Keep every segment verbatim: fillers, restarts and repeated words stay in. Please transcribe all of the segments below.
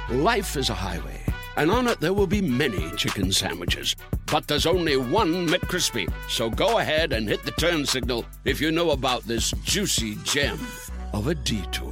Life is a highway, and on it there will be many chicken sandwiches. But there's only one McCrispy. So go ahead and hit the turn signal if you know about this juicy gem of a detour.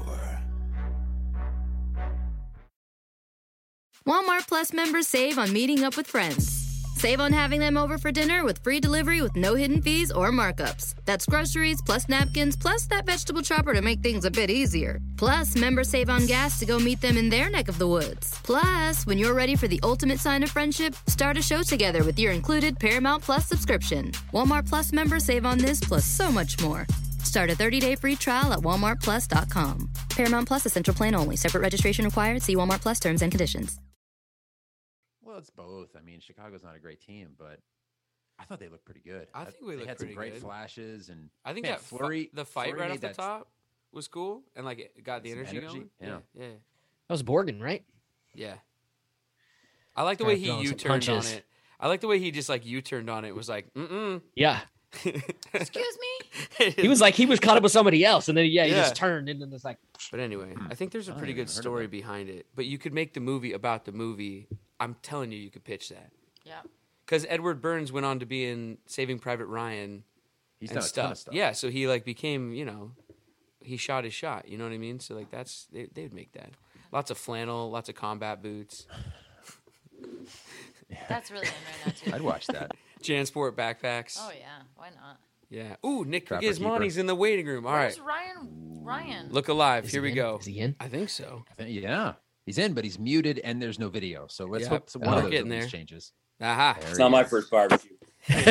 Walmart Plus members save on meeting up with friends. Save on having them over for dinner with free delivery with no hidden fees or markups. That's groceries, plus napkins, plus that vegetable chopper to make things a bit easier. Plus, members save on gas to go meet them in their neck of the woods. Plus, when you're ready for the ultimate sign of friendship, start a show together with your included Paramount Plus subscription. Walmart Plus members save on this plus so much more. Start a thirty-day free trial at walmart plus dot com. Paramount Plus Essential Plan only. Separate registration required. See Walmart Plus terms and conditions. Well, it's both. I mean, Chicago's not a great team, but I thought they looked pretty good. I think we they looked had pretty some great good. flashes, and I think man, that Fleury, fu- the fight Fleury right made off the that- top was cool, and like it got the Some energy, energy, going. yeah. yeah, yeah. That was Borgen, right? Yeah. I like the Kinda way he throwing some U-turned on punches. it. I like the way he just like U-turned on it. It was like, mm-mm. Yeah. Excuse me? He was like, he was caught up with somebody else. And then, yeah, he Yeah. just turned and then it's like, But anyway, I think there's a I pretty haven't good heard of story that. behind it. But you could make the movie about the movie. I'm telling you, you could pitch that. Yeah. Because Edward Burns went on to be in Saving Private Ryan He's and done a stuff. ton of stuff. Yeah, so he like became, you know, he shot his shot. You know what I mean? So like that's they they would make that. Lots of flannel, lots of combat boots, That's really in right now, too. I'd watch that. Jansport backpacks. Oh, yeah. Why not? Yeah. Ooh, Nick Trapper Gismonti's keeper. in the waiting room. All Where's right. Ryan? Ryan. Look alive. is Here he we in? go. Is he in? I think so. I think- yeah, he's in, but he's muted, and there's no video. So let's Yeah. hope some Oh, one of we're those getting at least there. changes. Aha. There It's he not my is. first barbecue. Hey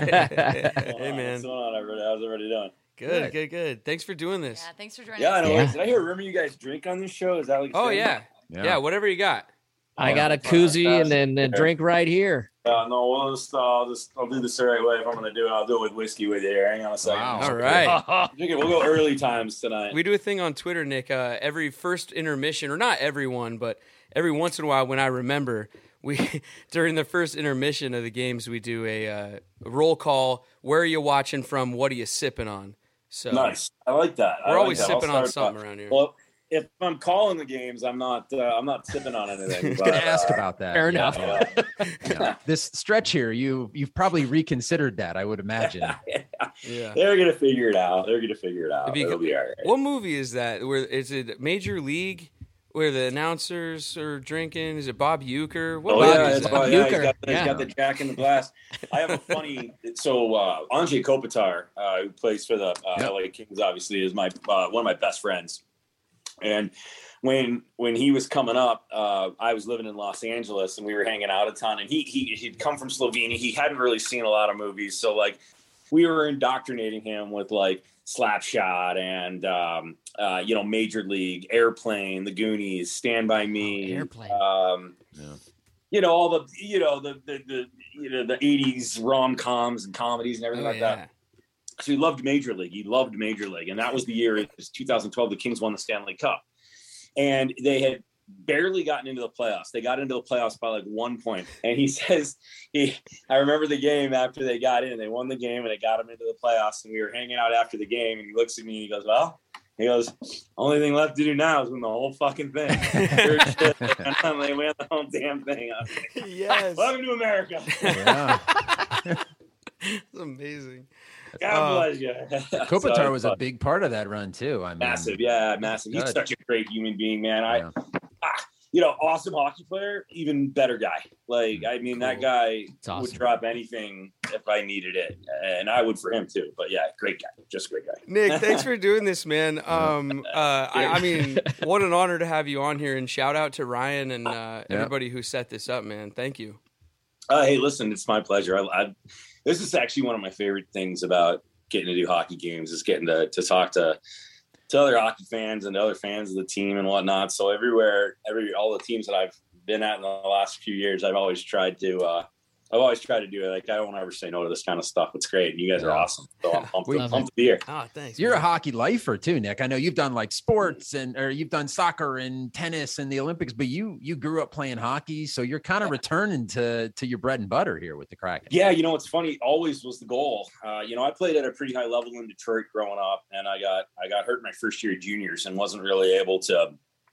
Hey man. What's going on, everybody? How's everybody doing? Good, good, good. Thanks for doing this. Yeah, thanks for joining Yeah, I us. know. Yeah. Did I hear a rumor you guys drink on this show? Is that like? Oh thing? yeah. Yeah. Yeah, whatever you got. I Oh, got a that's koozie and fantastic. then a Yeah. drink right here. Uh, no, we'll just, uh, I'll just I'll do this the right way. If I'm gonna do it, I'll do it with whiskey with you. Here. Hang on a second. Wow. All right. Drink it. We'll go early times tonight. We do a thing on Twitter, Nick. Uh, every first intermission, or not everyone, but every once in a while, when I remember, we during the first intermission of the games, we do a uh, roll call. Where are you watching from? What are you sipping on? So Nice. I like that. I we're like always that. I'll sipping on start- something around here. Well, if I'm calling the games, I'm not. Uh, I'm not sipping on anything. I was but, going to ask uh, about that. Fair Yeah, enough. uh, yeah. This stretch here, you you've probably reconsidered that, I would imagine. yeah. They're gonna figure it out. They're gonna figure it out. It'd be- It'll be all right. What movie is that? Where is it? Major League, where the announcers are drinking? Is it Bob Euchre? What Oh movie yeah, is it's that? about, yeah, he's Euchre, got, the, he's yeah. got the Jack in the Glass. I have a funny. So uh, Andrzej Kopitar, uh, who plays for the uh, Yep. L A Kings, obviously is my uh, one of my best friends. And when when he was coming up, uh, I was living in Los Angeles, and we were hanging out a ton. And he he he'd come from Slovenia. He hadn't really seen a lot of movies, so like we were indoctrinating him with like Slapshot and um, uh, you know Major League, Airplane, The Goonies, Stand by Me, Oh, Airplane. Um, Yeah. you know all the you know the the, the you know the eighties rom coms and comedies and everything Oh, like yeah. that. So he loved Major League. He loved Major League, and that was the year. It was two thousand twelve. The Kings won the Stanley Cup, and they had barely gotten into the playoffs. They got into the playoffs by like one point. And he says, he, I remember the game after they got in. They won the game, and they got him into the playoffs. And we were hanging out after the game, and he looks at me and he goes, "Well," he goes, "only thing left to do now is win the whole fucking thing." And I'm like, "We won the whole damn thing." I was like, Yes. "Welcome to America." Yeah. It's amazing. God Uh, bless you. Kopitar So, was a big part of that run too. I mean, massive, yeah, massive. He's Good. such a great human being, man. I, Yeah. ah, you know, awesome hockey player, even better guy. Like, I mean, that Cool. guy It's awesome. would drop anything if I needed it, and I would for him too. But yeah, great guy, just a great guy. Nick, thanks for doing this, man. Um, uh, I, I mean, what an honor to have you on here, and shout out to Ryan and uh, everybody who set this up, man. Thank you. Uh, hey, listen, it's my pleasure. I, I, this is actually one of my favorite things about getting to do hockey games is getting to, to talk to to other hockey fans and other fans of the team and whatnot. So everywhere, every all the teams that I've been at in the last few years, I've always tried to uh, I've always tried to do it. Like I don't ever say no to this kind of stuff. It's great. And you guys are awesome. So I'm pumped, We- I'm pumped to be here. Oh, thanks. You're a man. hockey lifer too, Nick. I know you've done like sports and or you've done soccer and tennis and the Olympics, but you you grew up playing hockey, so you're kind of returning to to your bread and butter here with the Kraken. Yeah, you know, it's funny. Always was the goal. Uh, you know, I played at a pretty high level in Detroit growing up, and I got I got hurt my first year of juniors and wasn't really able to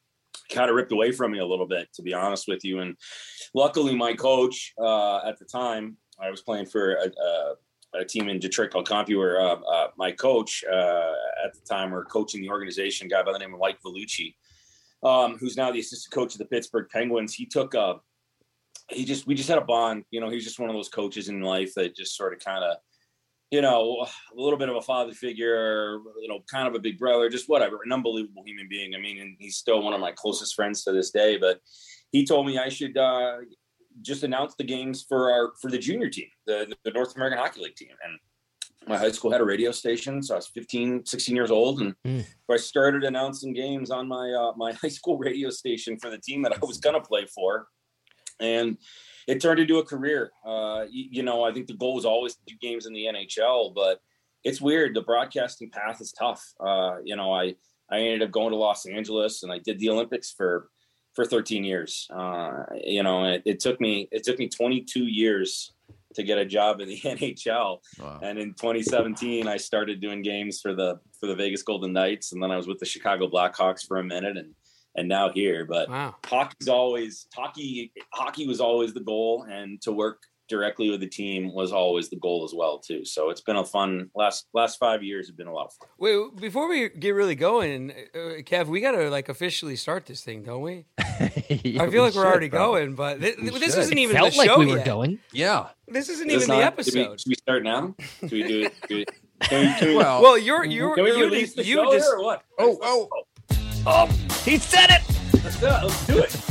kind of ripped away from me a little bit, to be honest with you. And luckily my coach uh, at the time, I was playing for a, a, a team in Detroit called CompuWare. Uh, uh, my coach uh, at the time, or coaching the organization, a guy by the name of Mike Vellucci, um, who's now the assistant coach of the Pittsburgh Penguins. He took a, he just, we just had a bond. You know, he was just one of those coaches in life that just sort of kind of, you know, a little bit of a father figure, you know, kind of a big brother, just whatever, an unbelievable human being. I mean, and he's still one of my closest friends to this day, but he told me I should uh, just announce the games for our, for the junior team, the, the North American Hockey League team. And my high school had a radio station. So I was fifteen, sixteen years old. And mm. I started announcing games on my, uh, my high school radio station for the team that I was going to play for. And it turned into a career. Uh, you, you know, I think the goal was always to do games in the N H L, but it's weird. The broadcasting path is tough. Uh, you know, I, I ended up going to Los Angeles and I did the Olympics for, for thirteen years. Uh, you know, it, it took me, it took me twenty-two years to get a job in the N H L. Wow. And in twenty seventeen, I started doing games for the, for the Vegas Golden Knights. And then I was with the Chicago Blackhawks for a minute, and and now here. But wow. hockey's always hockey hockey was always the goal, and to work directly with the team was always the goal as well too. So it's been a fun last last five years have been a lot of fun. Wait, before we get really going, uh, Kev, we got to like officially start this thing, don't we? yeah, I feel like we we're should, already bro. going, but th- We this should. isn't even Felt the like show we were yet. going. Yeah. This isn't Is even not, the should we, episode. should we start now? Should we do it? Should we, can we, can we, Well, Well, you're you're can we you release just, the you show just here or what? Oh, oh. Oh, he said it. Let's do it. Let's do it.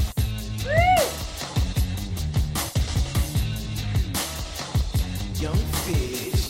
Young fish.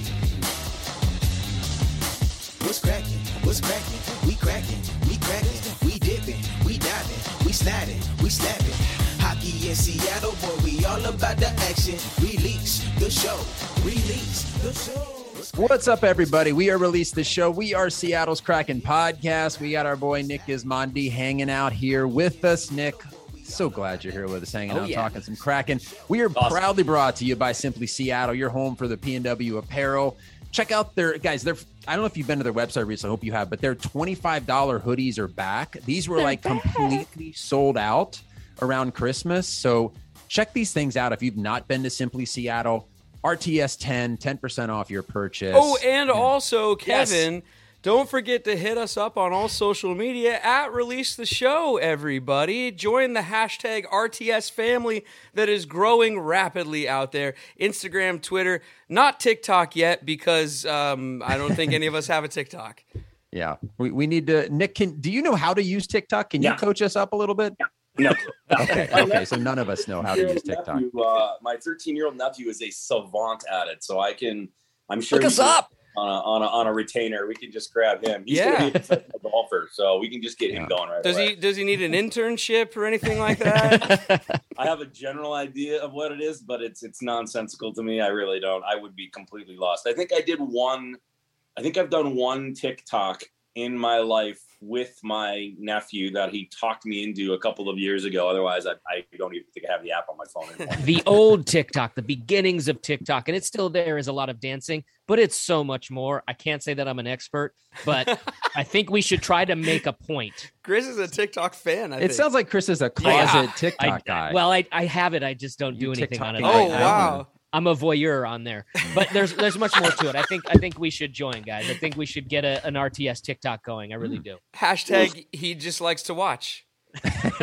What's cracking? What's cracking? We cracking. We cracking. We dipping. We diving. We sliding. We slapping. Hockey in Seattle, boy, we all about the action. Release the show. Release the show. What's up, everybody? We are Release the Show. We are Seattle's Kraken podcast. We got our boy Nick Gismondi hanging out here with us. Nick, so glad you're here with us, hanging Oh, out, yeah. talking some Kraken. We are Awesome. proudly brought to you by Simply Seattle, your home for the P N W apparel. Check out their guys. They're I don't know if you've been to their website recently. I hope you have, but their twenty-five dollars hoodies are back. These were like completely sold out around Christmas. So check these things out if you've not been to Simply Seattle. R T S ten, ten percent off your purchase. Oh, and also, Yes. Kevin, don't forget to hit us up on all social media at Release the Show, everybody. Join the hashtag R T S family that is growing rapidly out there. Instagram, Twitter, not TikTok yet because um, I don't think any of us have a TikTok. Yeah, we, we need to. Nick, can do you know how to use TikTok? Can Yeah. you coach us up a little bit? No. Okay, okay. So none of us know how to use TikTok. Nephew, uh, my thirteen-year-old nephew is a savant at it, so I can. I'm sure. Look we us can- up. on a, on a on a retainer. We can just grab him. He's Yeah. gonna be a professional golfer, so we can just get him Yeah. going right Does away. he does he need an internship or anything like that? I have a general idea of what it is, but it's it's nonsensical to me. I really don't. I would be completely lost. I think I did one. I think I've done one TikTok in my life with my nephew that he talked me into a couple of years ago. Otherwise, I, I don't even think I have the app on my phone anymore. The old TikTok, the beginnings of TikTok, and it's still there is a lot of dancing, but it's so much more. I can't say that I'm an expert, but I think we should try to make a point. Chris is a TikTok fan, I It think. sounds like Chris is a closet Yeah. TikTok I, guy. well, I, I have it. I just don't do You anything on it. TikToking Oh, right now. wow. I'm a voyeur on there, but there's there's much more to it. I think I think we should join, guys. I think we should get a, an R T S TikTok going. I really do. Hashtag he just likes to watch. Put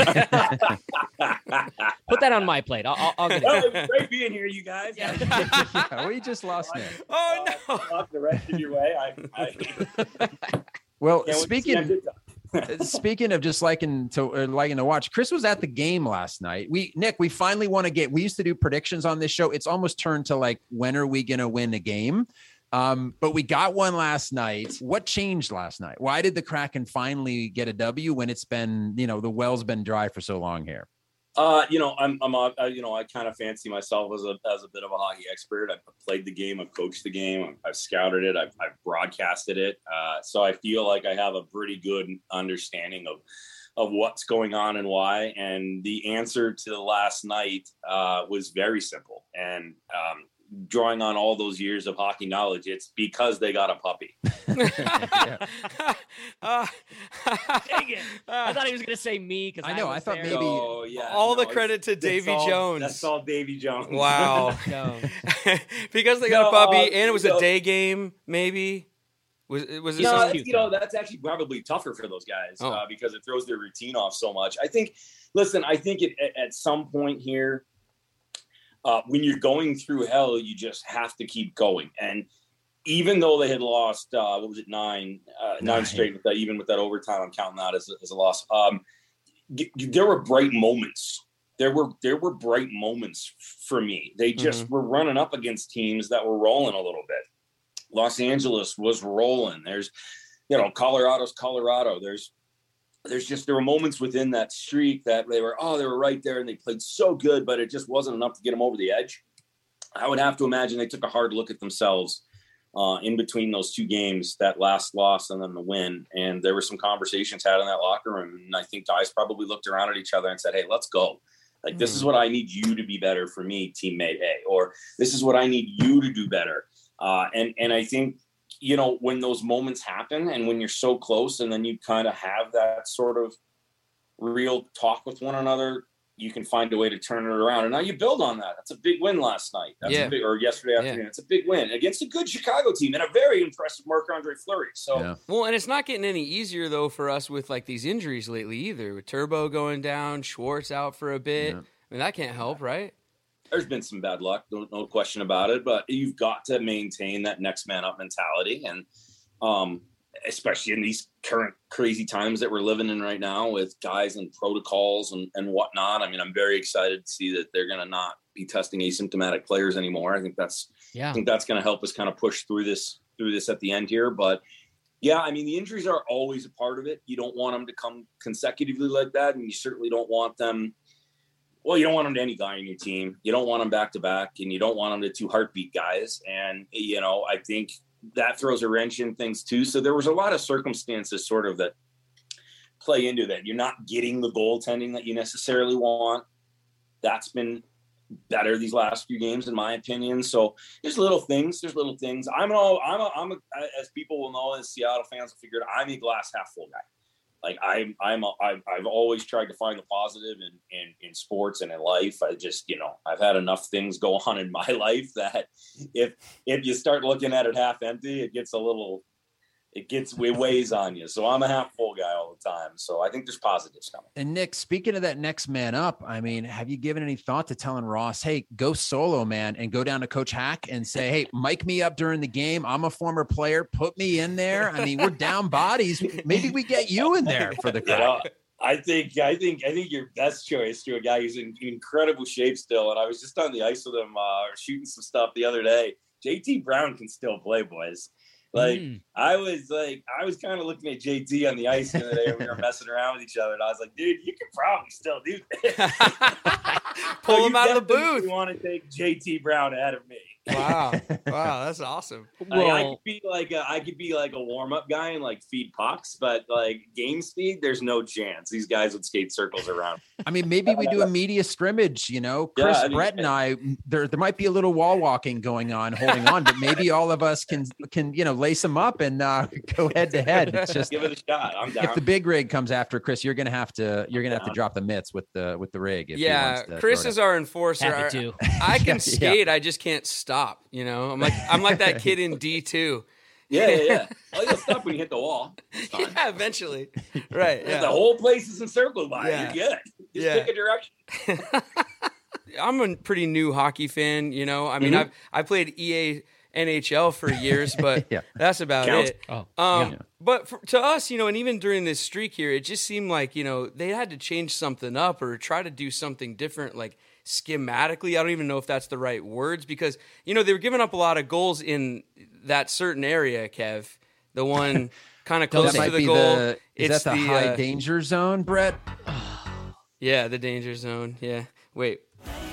that on my plate. I'll, I'll, I'll get Well, it. it's great being here, you guys. Yeah, we just lost Nick. Oh, no. Uh, the rest of your way. I, I Well, can't wait to see speaking that TikTok. speaking of just liking to uh, liking to watch, Chris was at the game last night. We Nick, we finally won a game. We used to do predictions on this show. It's almost turned to like, when are we gonna win a game? Um, but we got one last night. What changed last night? Why did the Kraken finally get a W when it's been, you know, the well's been dry for so long here? Uh, you know, I'm, I'm, a, I, you know, I kind of fancy myself as a, as a bit of a hockey expert. I've played the game, I've coached the game, I've, I've scouted it, I've, I've broadcasted it. Uh, so I feel like I have a pretty good understanding of, of what's going on and why. And the answer to last night uh, was very simple. And um, drawing on all those years of hockey knowledge, it's because they got a puppy. uh, Dang it. I thought he was going to say me. Cause I know. I, I thought there. maybe Oh, yeah. All no, the credit to it's- Davy that's all- Jones. That's all Davy Jones. Wow. Jones. Because they got No, a puppy uh, and it was you know- a day game, maybe. Was it was it No, something? that's, cute, you know, though. that's actually probably tougher for those guys Oh. uh, because it throws their routine off so much. I think, listen, I think it, at, at some point here, uh, when you're going through hell, you just have to keep going. And even though they had lost, uh, what was it, nine, uh, nine, Nine. straight with that, even with that overtime, I'm counting that as a, as a loss. Um, g- there were bright moments. There were there were bright moments for me. They just were running up against teams that were rolling a little bit. Los Angeles was rolling. There's, you know, Colorado's Colorado. There's, there's just, there were moments within that streak that they were, oh, they were right there and they played so good, but it just wasn't enough to get them over the edge. I would have to imagine they took a hard look at themselves uh, in between those two games, that last loss and then the win. And there were some conversations had in that locker room. And I think guys probably looked around at each other and said, hey, let's go. Like, this is what I need you to be better for me, teammate A, or this is what I need you to do better. Uh, and, and I think, you know, when those moments happen and when you're so close and then you kind of have that sort of real talk with one another, you can find a way to turn it around. And now you build on that. That's a big win last night. That's Yeah. a big, or yesterday afternoon. Yeah. It's a big win against a good Chicago team and a very impressive Marc-Andre Fleury. So Yeah. Well, and it's not getting any easier though for us with like these injuries lately either. With Turbo going down, Schwartz out for a bit. Yeah. I mean, that can't help, right? there's been some bad luck, no, no question about it, but you've got to maintain that next man up mentality. And um, especially in these current crazy times that we're living in right now with guys and protocols and, and whatnot. I mean, I'm very excited to see that they're going to not be testing asymptomatic players anymore. I think that's, Yeah. I think that's going to help us kind of push through this, through this at the end here. But yeah, I mean, the injuries are always a part of it. You don't want them to come consecutively like that. And you certainly don't want them. Well, you don't want them to any guy on your team. You don't want them back to back, and you don't want them to two heartbeat guys. And, you know, I think that throws a wrench in things too. So there was a lot of circumstances sort of that play into that. You're not getting the goaltending that you necessarily want. That's been better these last few games, in my opinion. So there's little things, there's little things. I'm an, I'm a, I'm a, as people will know, as Seattle fans will figure it, I'm a glass half full guy. Like I'm, I'm, a, I've, I've always tried to find the positive in, in, in sports and in life. I just, you know, I've had enough things go on in my life that if, if you start looking at it half empty, it gets a little, it gets, it weighs on you. So I'm a half full guy all the time. So I think there's positives coming. And Nick, speaking of that next man up, I mean, have you given any thought to telling Ross, hey, go solo, man, and go down to Coach Hack and say, hey, mic me up during the game. I'm a former player. Put me in there. I mean, we're down bodies. Maybe we get you in there for the You crowd. know, I think, I think, I think your best choice to a guy who's in incredible shape still. And I was just on the ice with him, uh, shooting some stuff the other day. J T Brown can still play, boys. Like Mm. I was like, I was kind of looking at J T on the ice the other day. And we were messing around with each other, and I was like, dude, you could probably still do this. Pull So him you out of the definitely booth. Want to take J T Brown ahead of me? Wow. Wow. That's awesome. Like, I Well, could be like a, I could be like a warm up guy and like feed pucks, but like game speed, there's no chance. These guys would skate circles around. I mean, maybe we do a media scrimmage, you know, Chris, Yeah, I mean- Brett and I, there, there might be a little wall walking going on, holding on, but maybe all of us can, can, you know, lace them up and uh, go head to head. It's just, Give it a shot. I'm down. if the big rig comes after Chris, you're going to have to, you're going to have to down. drop the mitts with the, with the rig. If he Yeah. wants to Chris throw it is our enforcer. happy to. I can Yeah. skate. I just can't stop. You know, I'm like, I'm like that kid in D two. yeah, yeah, yeah. Oh, you'll stop when you hit the wall. It's fine. Yeah, eventually. Right. If Yeah. the whole place is encircled by Yeah. it, you're good. Just Yeah. pick a direction. I'm a pretty new hockey fan, you know. I mean, Mhm. I've I played E A N H L for years, but Yeah. that's about Counts. it. Oh, Um, yeah. But for, to us, you know, and even during this streak here, it just seemed like, you know, they had to change something up or try to do something different, like schematically. I don't even know if that's the right words because, you know, they were giving up a lot of goals in that certain area, Kev. The one kind of That close to might the be goal. the, is It's that the, the, high uh, danger zone, Brett? Yeah, the danger zone. Yeah. Wait.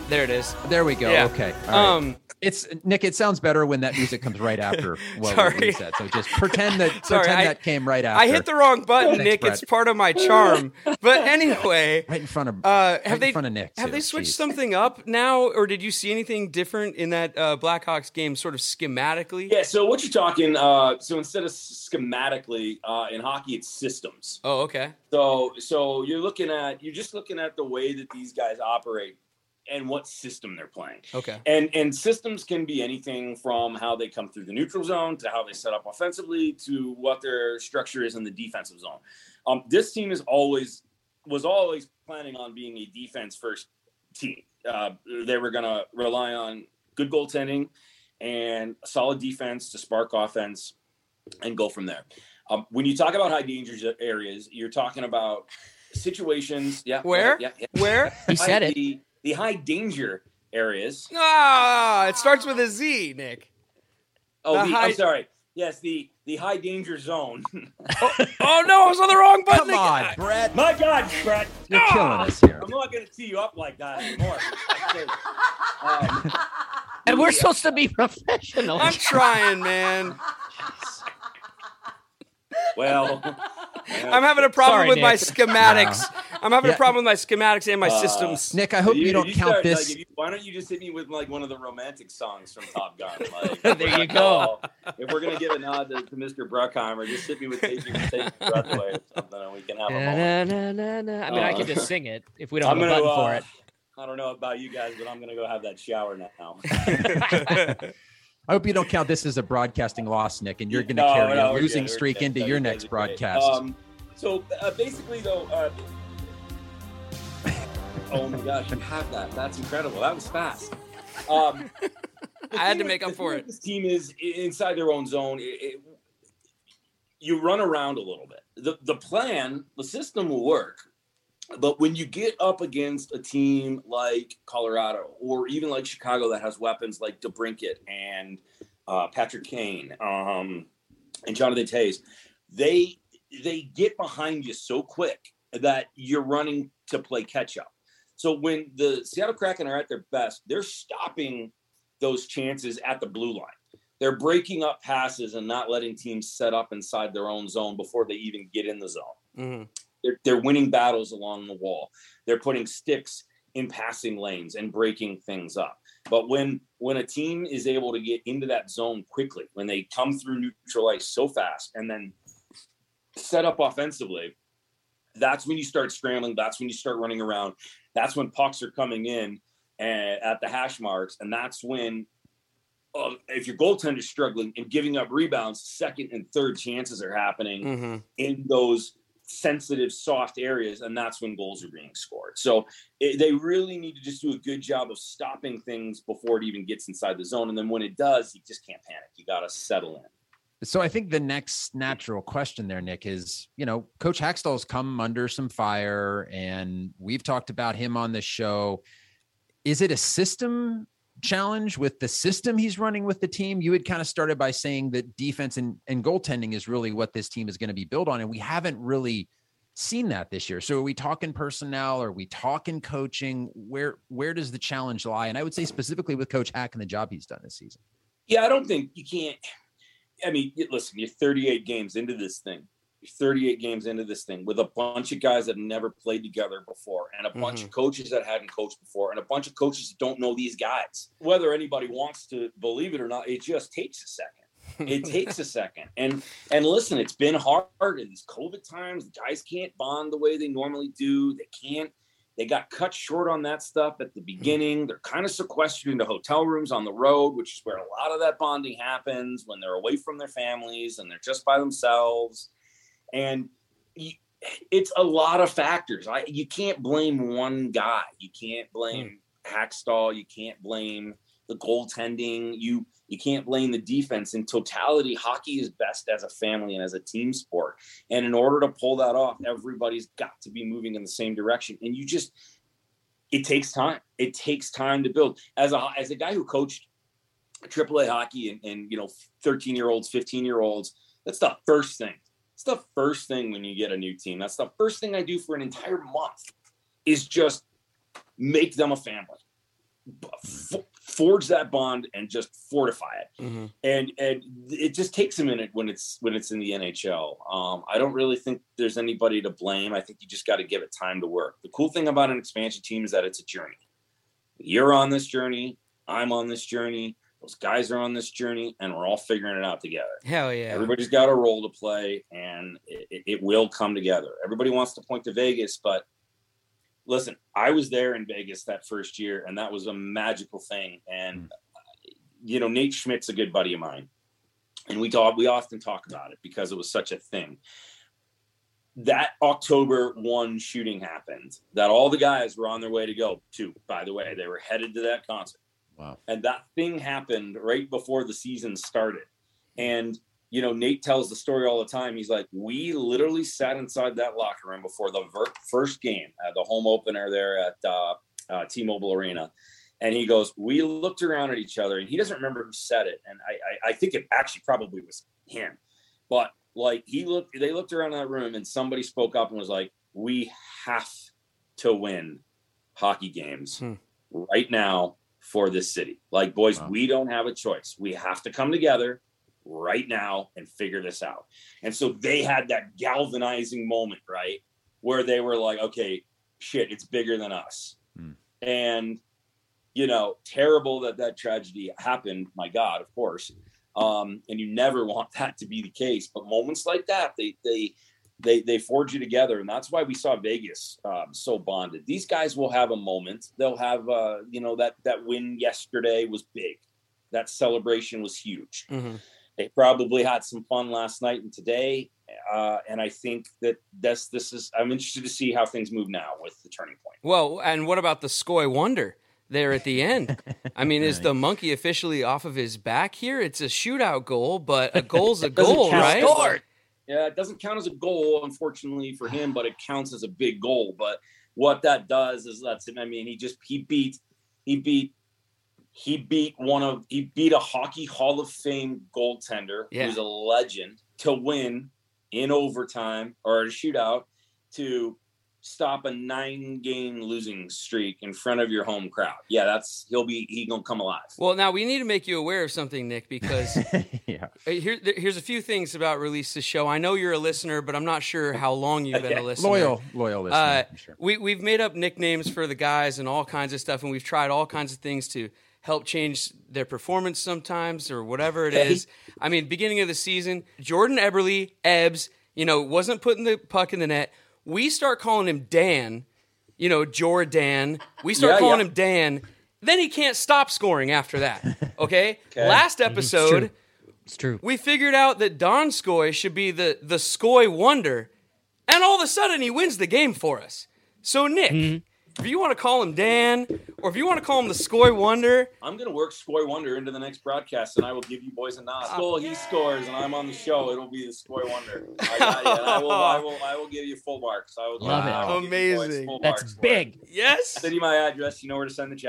There it is. There we go. Yeah. Okay. All right. Um, It's Nick. It sounds better when that music comes right after what Sorry. we said. So just pretend that Sorry, pretend I- that came right after. I hit the wrong button, Thanks, Nick. Brett. It's part of my charm. But anyway, right in front of uh, right have in they front of Nick. have too. they switched Jeez. something up now, or did you see anything different in that uh, Blackhawks game, sort of schematically? Yeah. So what you're talking? Uh, so instead of schematically uh, in hockey, it's systems. Oh, okay. So so you're looking at you're just looking at the way that these guys operate and what system they're playing. Okay. And and systems can be anything from how they come through the neutral zone to how they set up offensively to what their structure is in the defensive zone. Um, this team is always was always planning on being a defense first team. Uh, they were going to rely on good goaltending and a solid defense to spark offense and go from there. Um, when you talk about high danger areas, you're talking about situations. Yeah. Where? Yeah. yeah. Where? He said it. The, the high danger areas. Ah, it starts with a Z, Nick. Oh, The the, high- I'm sorry. Yes, the the high danger zone. Oh no, I was on the wrong button. Come on, Brett. My God, Brett, You're killing us here. I'm not going to tee you up like that anymore. um, And we're the, supposed to be professional. I'm trying, man. well, I'm having a problem Sorry, with my Nick. schematics. I'm having Yeah. a problem with my schematics and my Uh, systems. Nick, I hope you, don't count start, this. Like, if you, why don't you just hit me with like one of the romantic songs from Top Gun? Like, There you go. If we're gonna give a nod to, to Mister Bruckheimer, just hit me with "Take Your, take your Breath Away" or something, and we can have a moment. Na, na, na, na. I mean, I Uh, could just sing it if we don't I'm have a gonna. button for uh, it. I don't know about you guys, but I'm gonna go have that shower now. I hope you don't count this as a broadcasting loss, Nick, and you're going to No, carry no, a we're losing good, we're streak good. into No, your you guys next are great. broadcast. Um, so uh, basically, though. Uh, oh my gosh, you have that. That's incredible. That was fast. Um, I had to thing make with- up the for thing it. with This team is i- inside their own zone. It, it, you run around a little bit. The the plan, the system will work, but when you get up against a team like Colorado or even like Chicago that has weapons like DeBrincat and uh, Patrick Kane um, and Jonathan Toews, they they get behind you so quick that you're running to play catch up. So when the Seattle Kraken are at their best, they're stopping those chances at the blue line. They're breaking up passes and not letting teams set up inside their own zone before they even get in the zone. Mm-hmm. They're, they're winning battles along the wall. They're putting sticks in passing lanes and breaking things up. But when when a team is able to get into that zone quickly, when they come through neutral ice so fast and then set up offensively, that's when you start scrambling. That's when you start running around. That's when pucks are coming in and, at the hash marks. And that's when, uh, if your goaltender's struggling and giving up rebounds, second and third chances are happening Mm-hmm. in those sensitive, soft areas. And that's when goals are being scored. So it, they really need to just do a good job of stopping things before it even gets inside the zone. And then when it does, you just can't panic. You got to settle in. So I think the next natural question there, Nick, is, you know, Coach Hackstall's come under some fire and we've talked about him on the show. Is it a system challenge with the system he's running with the team? You had kind of started by saying that defense and, and goaltending is really what this team is going to be built on. And we haven't really seen that this year. So are we talking personnel? Are we talking coaching? Where, where does the challenge lie? And I would say specifically with Coach Hack and the job he's done this season. Yeah, I don't think you can't. I mean, listen, you're thirty-eight games into this thing. You're thirty-eight games into this thing with a bunch of guys that have never played together before and a bunch Mhm. of coaches that hadn't coached before and a bunch of coaches that don't know these guys. Whether anybody wants to believe it or not, it just takes a second. It takes a second. And and listen, it's been hard in these COVID times. The guys can't bond the way they normally do. They can't. They got cut short on that stuff at the beginning. They're kind of sequestered into hotel rooms on the road, which is where a lot of that bonding happens when they're away from their families and they're just by themselves. And you, it's a lot of factors. I, you can't blame one guy. You can't blame Hackstall. You can't blame the goaltending. You you can't blame the defense. In totality, hockey is best as a family and as a team sport. And in order to pull that off, everybody's got to be moving in the same direction. And you just, it takes time. It takes time to build. As a as a guy who coached triple A hockey and, and you know, thirteen-year-olds, fifteen-year-olds, that's the first thing. It's the first thing when you get a new team. That's the first thing I do for an entire month is just make them a family. f- forge that bond and just fortify it. Mm-hmm. And and it just takes a minute when it's when it's in the N H L. Um, I don't really think there's anybody to blame. I think you just got to give it time to work. The cool thing about an expansion team is that it's a journey. You're on this journey. I'm on this journey. Those guys are on this journey, and we're all figuring it out together. Hell yeah. Everybody's got a role to play, and it, it will come together. Everybody wants to point to Vegas, but listen, I was there in Vegas that first year, and that was a magical thing. And, mm. you know, Nate Schmidt's a good buddy of mine, and we talk, we often talk about it because it was such a thing. That October first shooting happened, that all the guys were on their way to go to, by the way. They were headed to that concert. Wow. And that thing happened right before the season started. And, you know, Nate tells the story all the time. He's like, we literally sat inside that locker room before the ver- first game, uh, the home opener there at uh, uh, T-Mobile Arena. And he goes, we looked around at each other, and he doesn't remember who said it. And I, I, I think it actually probably was him. But, like, he looked, they looked around that room, and somebody spoke up and was like, we have to win hockey games hmm. right now for this city. Like, boys, wow. we don't have a choice. We have to come together right now and figure this out. And so they had that galvanizing moment, right, where they were like, okay, shit, it's bigger than us. Hmm. And, you know, terrible that that tragedy happened. My God, of course. Um, and you never want that to be the case. But moments like that, they, they, They they forge you together, and that's why we saw Vegas um, so bonded. These guys will have a moment. They'll have, uh, you know, that that win yesterday was big. That celebration was huge. Mm-hmm. They probably had some fun last night and today, uh, and I think that this this is. I'm interested to see how things move now with the turning point. Well, and what about the Skoy Wonder there at the end? I mean, is the monkey officially off of his back here? It's a shootout goal, but a goal's a goal, right? Scored. Yeah, it doesn't count as a goal, unfortunately for him, but it counts as a big goal. But what that does is that's I mean, he just he beat he beat he beat one of he beat a Hockey Hall of Fame goaltender yeah. who's a legend to win in overtime or a shootout to stop a nine game losing streak in front of your home crowd. Yeah, that's he'll be he gonna come alive. Well, now we need to make you aware of something, Nick, because yeah. here, here's a few things about Release the Show. I know you're a listener, but I'm not sure how long you've okay. been a listener. Loyal, loyal listener. Uh, sure. We we've made up nicknames for the guys and all kinds of stuff, and we've tried all kinds of things to help change their performance sometimes or whatever it okay. is. I mean, beginning of the season, Jordan Eberle, Ebbs, you know, wasn't putting the puck in the net. We start calling him Dan, you know, Jordan. We start yeah, calling yeah. him Dan. Then he can't stop scoring after that, okay? okay. Last episode, it's true. it's true. we figured out that Don Skoy should be the, the Skoy Wonder, and all of a sudden he wins the game for us. So, Nick, mm-hmm. if you want to call him Dan, or if you want to call him the Skoy Wonder. I'm going to work Skoy Wonder into the next broadcast, and I will give you boys a nod. Skoy, he scores, and I'm on the show. It'll be the Skoy Wonder. I got you, and I will, I will, I will give you full marks. I will Love I will it. Amazing. That's big. Yes. Send you my address. You know where to send the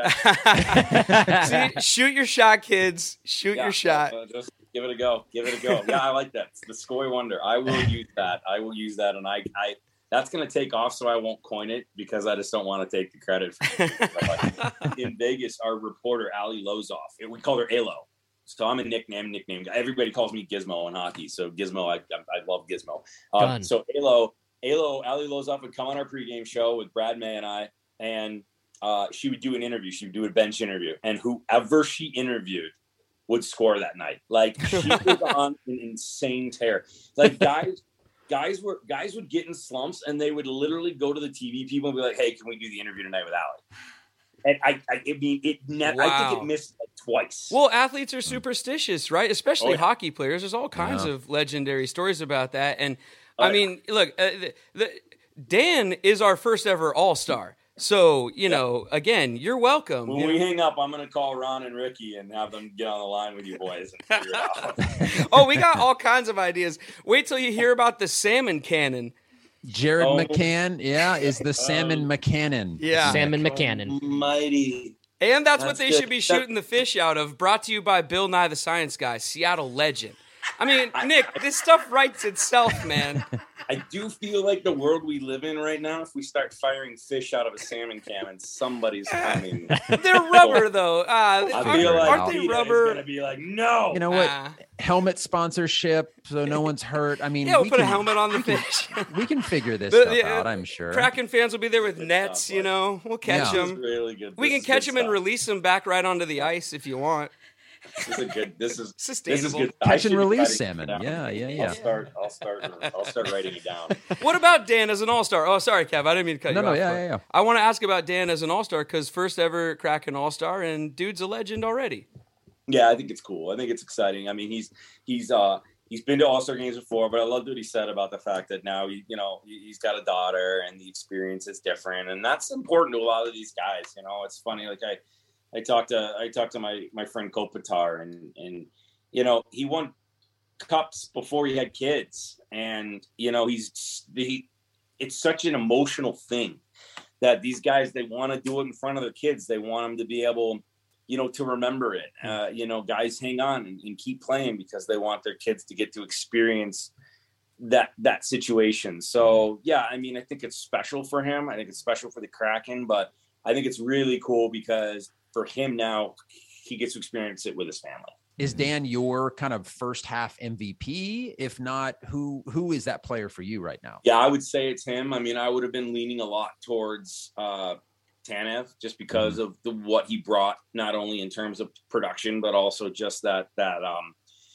check. See, shoot your shot, kids. Shoot yeah, your shot. Uh, just give it a go. Give it a go. Yeah, I like that. It's the Skoy Wonder. I will use that. I will use that, and I, I that's going to take off, so I won't coin it because I just don't want to take the credit for it. In Vegas, our reporter, Ali Lozoff, we call her Alo. So I'm a nickname, nickname guy. Everybody calls me Gizmo in hockey. So Gizmo, I, I, I love Gizmo. Um, so Alo, Alo, Ali Lozoff would come on our pregame show with Brad May and I, and uh, she would do an interview. She would do a bench interview. And whoever she interviewed would score that night. Like, she was on an insane tear. Like, guys... Guys were guys would get in slumps, and they would literally go to the T V people and be like, "Hey, can we do the interview tonight with Ali?" And I, I, I mean, it. Ne- wow. I think it missed like twice. Well, athletes are superstitious, right? Especially oh, yeah. hockey players. There's all kinds yeah. of legendary stories about that. And oh, I mean, yeah. look, uh, the, the, Dan is our first ever All-Star. So, you yeah. know, again, you're welcome. When you we know? hang up, I'm going to call Ron and Ricky and have them get on the line with you boys and figure it out. Oh, we got all kinds of ideas. Wait till you hear about the salmon cannon. Jared oh. McCann, yeah, is the salmon um, McCannon. Yeah. Salmon McCannon. Mighty. And that's, that's what they good. should be shooting the fish out of. Brought to you by Bill Nye the Science Guy, Seattle legend. I mean, Nick, this stuff writes itself, man. I do feel like the world we live in right now, if we start firing fish out of a salmon cannon, somebody's coming. They're rubber, though. Uh, I aren't, feel like aren't they PETA rubber? is gonna be like, no. You know what? Ah. Helmet sponsorship, so no one's hurt. I mean, Yeah, we'll we put can, a helmet on the we can- fish. we can figure this The- stuff yeah, out, I'm sure. Kraken fans will be there with Good nets, stuff, you bud. know. We'll catch Yeah. This is them. really good. We This can is catch good them and stuff. release them back right onto the ice if you want. This is a good. This is this is Sustainable. good. I Catch should and be release writing salmon. it down. Yeah, yeah, yeah. I'll start. I'll start. I'll start writing it down. What about Dan as an all-star? Oh, sorry, Kev. I didn't mean to cut No, you no, off. yeah, but yeah, yeah. I want to ask about Dan as an all-star because first ever Kraken all-star, and dude's a legend already. Yeah, I think it's cool. I think it's exciting. I mean, he's he's uh he's been to All-Star games before, but I loved what he said about the fact that now he, you know, he- he's got a daughter and the experience is different, and that's important to a lot of these guys. You know, it's funny. Like I, I talked to I talked to my my friend Kopitar, and and you know he won cups before he had kids, and you know he's he. It's such an emotional thing that these guys, they want to do it in front of their kids. They want them to be able, you know, to remember it. Uh, you know, guys hang on and, and keep playing because they want their kids to get to experience that that situation. So yeah, I mean, I think it's special for him. I think it's special for the Kraken, but I think it's really cool because for him now, he gets to experience it with his family. Is Dan your kind of first half M V P? If not, who who is that player for you right now? Yeah, I would say it's him. I mean, I would have been leaning a lot towards uh, Tanev just because Mm-hmm. of the what he brought, not only in terms of production, but also just that that um,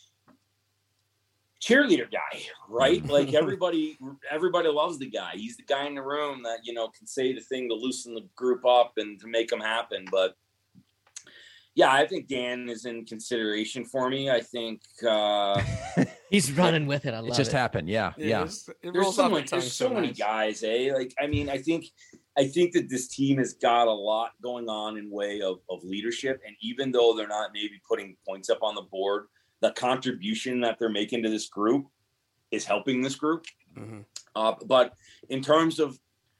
cheerleader guy, right? Like everybody, everybody loves the guy. He's the guy in the room that, you know, can say the thing to loosen the group up and to make them happen. But yeah, I think Dan is in consideration for me. I think uh, He's running with it. I love It just it. happened. Yeah, yeah. it's- It there's rolls so off the many, tongue there's so many nice. guys, eh? Like, I mean, I think, I think that this team has got a lot going on in way of, of leadership. And even though they're not maybe putting points up on the board, the contribution that they're making to this group is helping this group. Mhm. Uh, but in terms of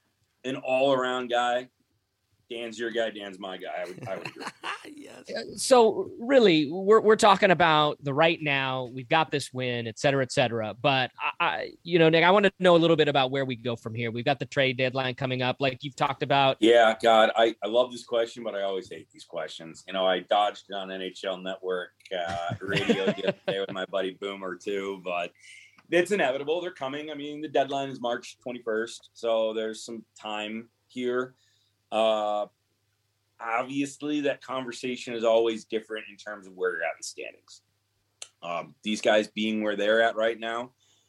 an all around guy, Dan's your guy. Dan's my guy. I would, I would agree. Yes. So really, we're we're talking about the right now. We've got this win, et cetera, et cetera. But I, I you know, Nick, I want to know a little bit about where we go from here. We've got the trade deadline coming up, like you've talked about. Yeah, God, I, I love this question, but I always hate these questions. You know, I dodged it on N H L Network uh, radio the other day with my buddy Boomer too, but it's inevitable. They're coming. I mean, the deadline is March twenty-first, so there's some time here. Uh, obviously, that conversation is always different in terms of where you're at in standings. Um, these guys being where they're at right now,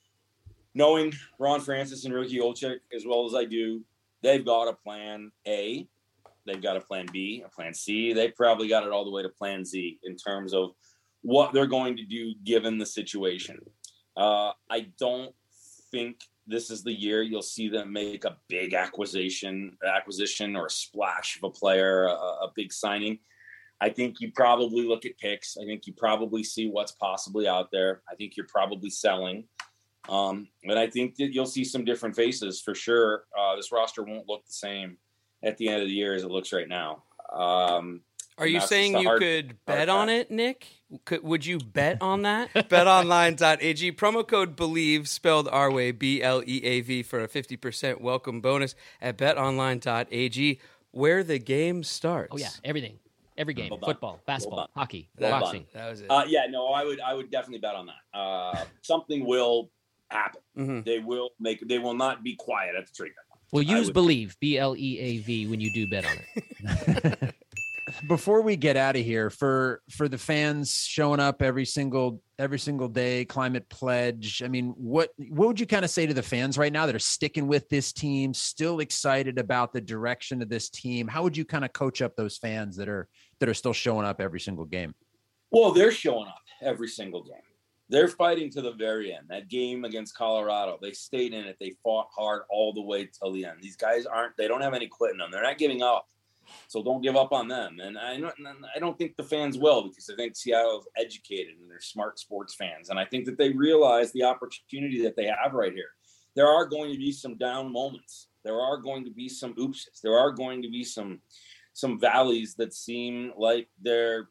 knowing Ron Francis and Ricky Olczyk as well as I do, they've got a plan A, they've got a plan B, a plan C. They probably got it all the way to plan Z in terms of what they're going to do given the situation. Uh, I don't think this is the year you'll see them make a big acquisition, acquisition or a splash of a player, a, a big signing. I think you probably look at picks. I think you probably see what's possibly out there. I think you're probably selling. Um, and I think that you'll see some different faces for sure. Uh, this roster won't look the same at the end of the year as it looks right now. Um, Are you that's saying just a you hard- could hard bet on fact. it, Nick? Could, would you bet on that? bet online dot a g. Promo code BELIEVE, spelled our way, B L E A V, for a fifty percent welcome bonus at bet online dot a g, where the game starts. Oh yeah, everything, every game, Well done. football, basketball, Well done. hockey, Well done. boxing. That was it. Uh, yeah, no, I would, I would definitely bet on that. Uh, something will happen. Mhm. They will make. They will not be quiet at the trigger. Well, I use would- believe, B L E A V, when you do bet on it. Before we get out of here, for for the fans showing up every single every single day, Climate Pledge. I mean, what what would you kind of say to the fans right now that are sticking with this team, still excited about the direction of this team? How would you kind of coach up those fans that are that are still showing up every single game? Well, they're showing up every single game. They're fighting to the very end. That game against Colorado, they stayed in it. They fought hard all the way till the end. These guys aren't. They don't have any quitting them. They're not giving up. So don't give up on them. And I don't, I don't think the fans will, because I think Seattle's educated and they're smart sports fans. And I think that they realize the opportunity that they have right here. There are going to be some down moments. There are going to be some oopses. There are going to be some, some valleys that seem like they're,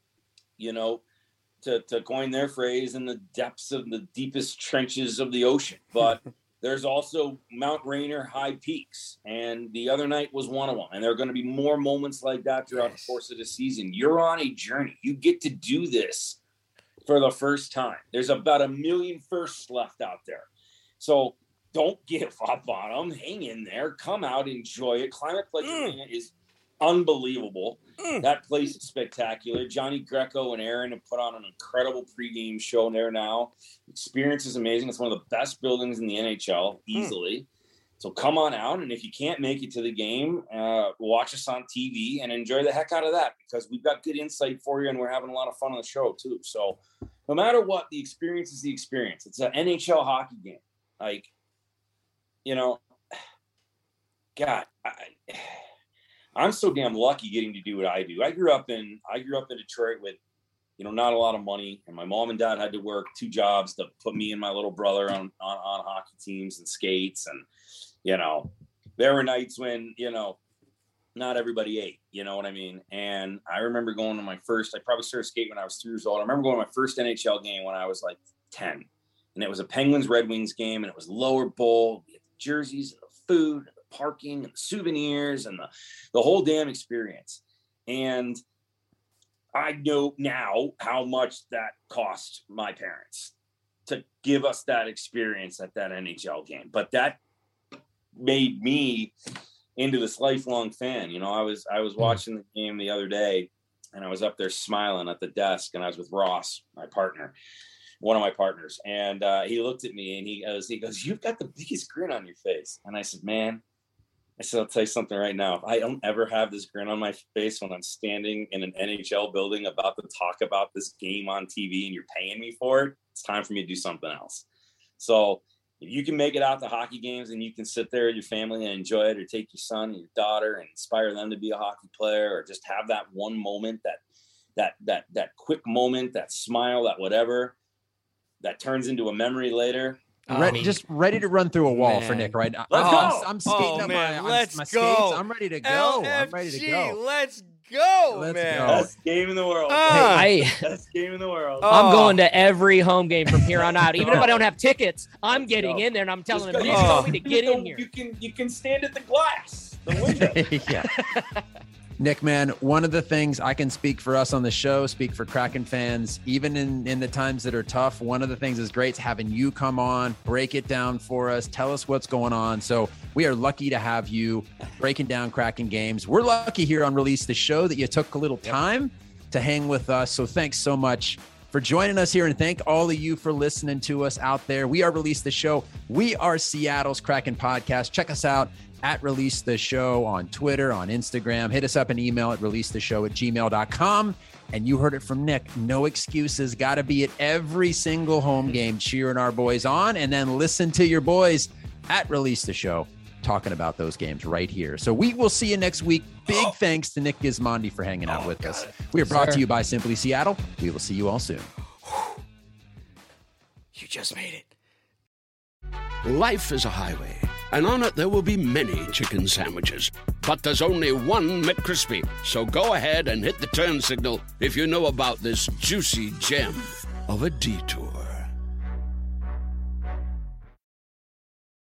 you know, to, to coin their phrase, in the depths of the deepest trenches of the ocean. But there's also Mount Rainier High Peaks, and the other night was one of them. And there are going to be more moments like that throughout yes. the course of the season. You're on a journey. You get to do this for the first time. There's about a million firsts left out there. So don't give up on them. Hang in there. Come out. Enjoy it. Climate Pledge Arena mm. is unbelievable. Mm. That place is spectacular. Johnny Greco and Aaron have put on an incredible pregame show there now. Experience is amazing. It's one of the best buildings in the N H L, easily. Mm. So come on out, and if you can't make it to the game, uh, watch us on T V and enjoy the heck out of that, because we've got good insight for you, and we're having a lot of fun on the show too. So no matter what, the experience is the experience. It's an N H L hockey game. Like, you know, God, I, I'm so damn lucky getting to do what I do. I grew up in I grew up in Detroit with, you know, not a lot of money, and my mom and dad had to work two jobs to put me and my little brother on on, on hockey teams and skates. And you know, there were nights when, you know, not everybody ate, you know what I mean? And I remember going to my first, I probably started skating when I was three years old. I remember going to my first N H L game when I was like ten, and it was a Penguins Red Wings game, and it was Lower Bowl. We had the jerseys and the food and the parking and the souvenirs and the, the whole damn experience. And I know now how much that cost my parents to give us that experience at that N H L game. But that made me into this lifelong fan. You know, I was I was watching the game the other day, and I was up there smiling at the desk, and I was with Ross, my partner, one of my partners, and uh, he looked at me and he goes, he goes, "You've got the biggest grin on your face." And I said, "Man," I said, "I'll tell you something right now. If I don't ever have this grin on my face when I'm standing in an N H L building about to talk about this game on T V and you're paying me for it, it's time for me to do something else." So if you can make it out to hockey games and you can sit there with your family and enjoy it, or take your son and your daughter and inspire them to be a hockey player, or just have that one moment, that that that that quick moment, that smile, that whatever, that turns into a memory later. Ready, um, just ready to run through a wall man. for Nick right now. Let's oh, go. I'm, I'm skating oh, up man. my, Let's my go. skates. I'm ready to go. L F G, I'm ready to go. Let's go, Let's man. go. Best game in the world. Uh, I, Best game in the world. I'm Oh. going to every home game from here on out. Even if I don't have tickets, I'm Let's getting go. in there, and I'm telling them, Just please go. tell me to get in here. You can you can stand at the glass, the window. yeah. Nick, man, one of the things I can speak for us on the show, speak for Kraken fans, even in, in the times that are tough, one of the things is great is having you come on, break it down for us, tell us what's going on. So we are lucky to have you breaking down Kraken games. We're lucky here on Release the Show that you took a little time to hang with us. So thanks so much for joining us here, and thank all of you for listening to us out there. We are Release the Show. We are Seattle's Kraken podcast. Check us out at Release the Show on Twitter, on Instagram. Hit us up an email at release the show at gmail dot com. And you heard it from Nick. No excuses. Got to be at every single home game cheering our boys on, and then listen to your boys at Release the Show talking about those games right here. So we will see you next week. Big oh. thanks to Nick Gismondi for hanging out oh, with God. us. We are brought Sir. to you by Simply Seattle. We will see you all soon. You just made it. Life is a highway, and on it there will be many chicken sandwiches. But there's only one McCrispy. So go ahead and hit the turn signal if you know about this juicy gem of a detour.